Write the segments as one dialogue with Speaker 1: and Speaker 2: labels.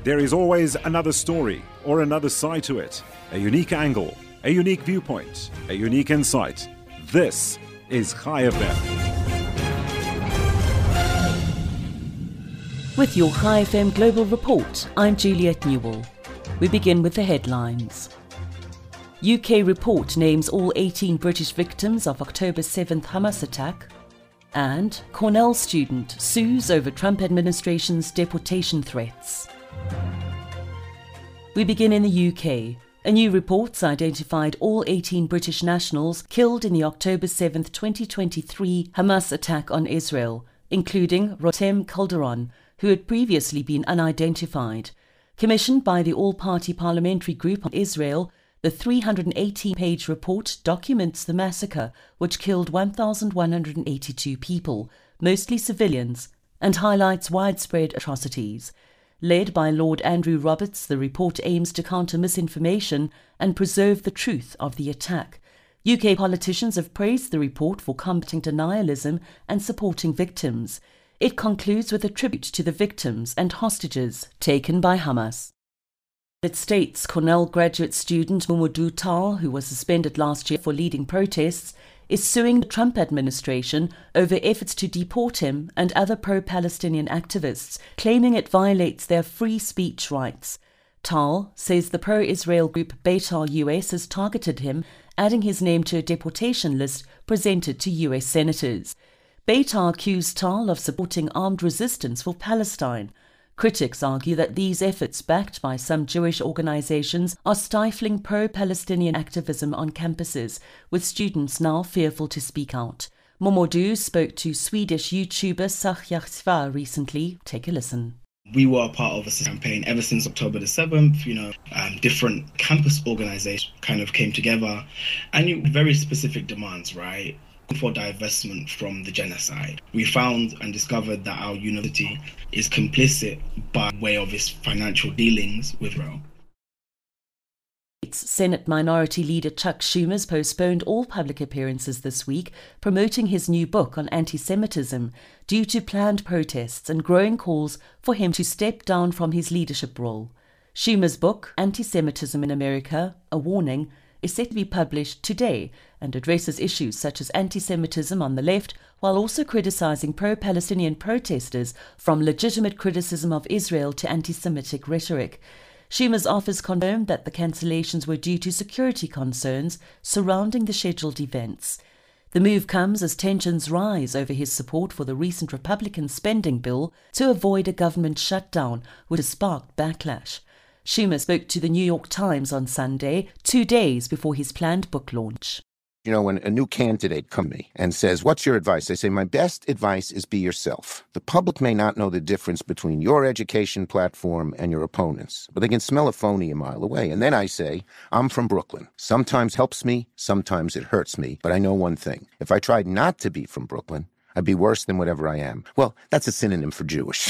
Speaker 1: There is always another story or another side to it, a unique angle, a unique viewpoint, a unique insight. This is Chai FM.
Speaker 2: With your Chai FM Global Report, I'm Juliet Newell. We begin with the headlines. UK report names all 18 British victims of October 7th Hamas attack. And Cornell student sues over Trump administration's deportation threats. We begin in the UK. A new report identified all 18 British nationals killed in the October 7th, 2023 Hamas attack on Israel, including Rotem Calderon, who had previously been unidentified. Commissioned by the All-Party Parliamentary Group on Israel, the 318-page report documents the massacre, which killed 1,182 people, mostly civilians, and highlights widespread atrocities. Led by Lord Andrew Roberts, the report aims to counter misinformation and preserve the truth of the attack. UK politicians have praised the report for combating denialism and supporting victims. It concludes with a tribute to the victims and hostages taken by Hamas. It states Cornell graduate student Mamoudou Tal, who was suspended last year for leading protests, is suing the Trump administration over efforts to deport him and other pro-Palestinian activists, claiming it violates their free speech rights. Tal says the pro-Israel group Beitar US has targeted him, adding his name to a deportation list presented to US senators. Beitar accused Tal of supporting armed resistance for Palestine. Critics argue that these efforts, backed by some Jewish organizations, are stifling pro-Palestinian activism on campuses, with students now fearful to speak out. Mamoudou spoke to Swedish YouTuber Sahyaksva recently. Take a listen.
Speaker 3: We were a part of a campaign ever since October the 7th. Different campus organizations kind of came together and very specific demands, right? For divestment from the genocide. We found and discovered that our university is complicit by way of its financial dealings with Israel.
Speaker 2: Senate Minority Leader Chuck Schumer's postponed all public appearances this week, promoting his new book on anti-Semitism due to planned protests and growing calls for him to step down from his leadership role. Schumer's book, Anti-Semitism in America, A Warning, is set to be published today and addresses issues such as anti-Semitism on the left, while also criticizing pro-Palestinian protesters, from legitimate criticism of Israel to anti-Semitic rhetoric. Schumer's office confirmed that the cancellations were due to security concerns surrounding the scheduled events. The move comes as tensions rise over his support for the recent Republican spending bill to avoid a government shutdown, which has sparked backlash. Schumer spoke to the New York Times on Sunday, 2 days before his planned book launch.
Speaker 4: When a new candidate comes to me and says, "What's your advice?" I say, my best advice is be yourself. The public may not know the difference between your education platform and your opponents, but they can smell a phony a mile away. And then I say, I'm from Brooklyn. Sometimes helps me, sometimes it hurts me. But I know one thing. If I tried not to be from Brooklyn, I'd be worse than whatever I am. Well, that's a synonym for Jewish.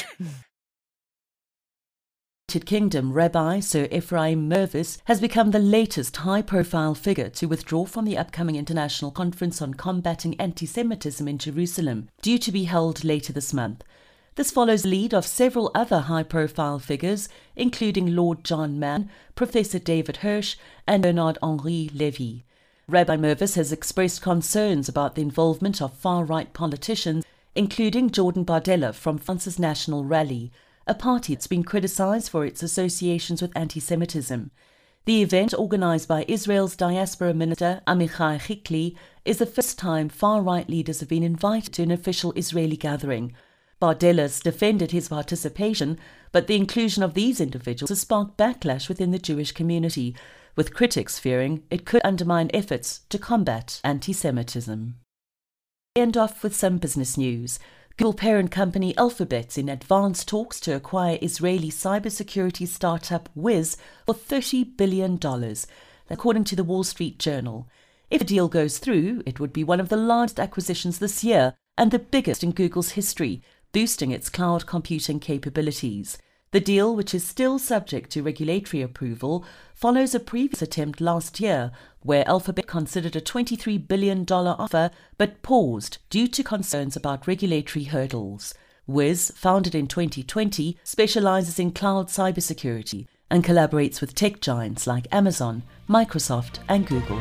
Speaker 2: Kingdom Rabbi Sir Ephraim Mervis has become the latest high-profile figure to withdraw from the upcoming International Conference on Combating Anti-Semitism in Jerusalem, due to be held later this month. This follows the lead of several other high-profile figures, including Lord John Mann, Professor David Hirsch, and Bernard-Henri Lévy. Rabbi Mervis has expressed concerns about the involvement of far-right politicians, including Jordan Bardella from France's National Rally, a party that's been criticized for its associations with anti-Semitism. The event, organized by Israel's diaspora minister Amichai Chikli, is the first time far-right leaders have been invited to an official Israeli gathering. Bardella's defended his participation, but the inclusion of these individuals has sparked backlash within the Jewish community, with critics fearing it could undermine efforts to combat anti-Semitism. End off with some business news. Google parent company Alphabet's in advanced talks to acquire Israeli cybersecurity startup Wiz for $30 billion, according to the Wall Street Journal. If the deal goes through, it would be one of the largest acquisitions this year and the biggest in Google's history, boosting its cloud computing capabilities. The deal, which is still subject to regulatory approval, follows a previous attempt last year where Alphabet considered a $23 billion offer but paused due to concerns about regulatory hurdles. Wiz, founded in 2020, specializes in cloud cybersecurity and collaborates with tech giants like Amazon, Microsoft, and Google.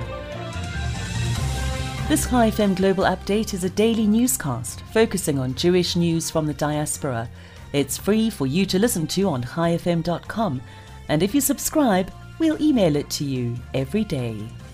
Speaker 2: This Chai FM Global Update is a daily newscast focusing on Jewish news from the diaspora. It's free for you to listen to on chaifm.com, and if you subscribe, we'll email it to you every day.